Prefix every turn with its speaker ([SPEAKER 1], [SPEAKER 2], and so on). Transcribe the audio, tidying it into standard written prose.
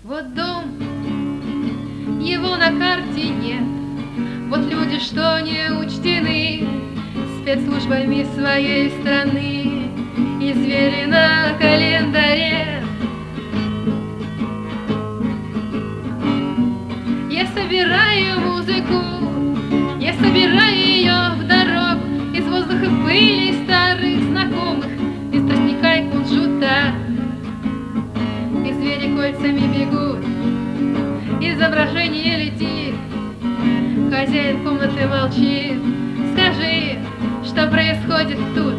[SPEAKER 1] Вот дом, его на карте нет, вот люди, что не учтены спецслужбами своей страны, и звери на календаре. Я собираю музыку, я собираю ее в дорогу из воздуха пыли старых знакомых, из тростника и кунжута. И звери кольцами бегут, изображение летит, хозяин комнаты молчит. Скажи, что происходит тут?